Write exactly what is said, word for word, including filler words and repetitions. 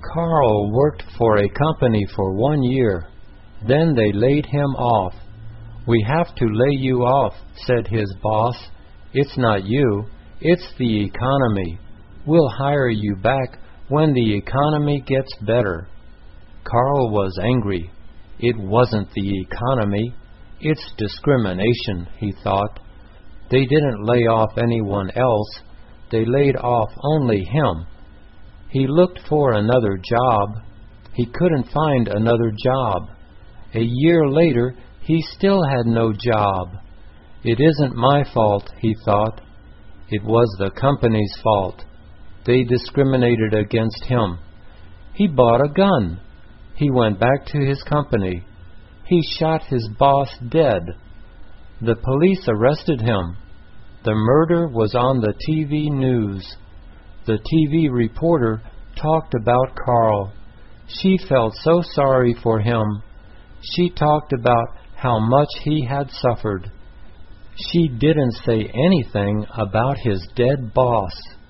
Carl worked for a company for one year. Then they laid him off. "We have to lay you off," said his boss. "It's not you, it's the economy. We'll hire you back when the economy gets better." Carl was angry. It wasn't the economy. It's discrimination, he thought. They didn't lay off anyone else. They laid off only him. He looked for another job. He couldn't find another job. A year later, he still had no job. "It isn't my fault," he thought. It was the company's fault. They discriminated against him. He bought a gun. He went back to his company. He shot his boss dead. The police arrested him. The murder was on the T V news. The T V reporter talked about Carl. She felt so sorry for him. She talked about how much he had suffered. She didn't say anything about his dead boss.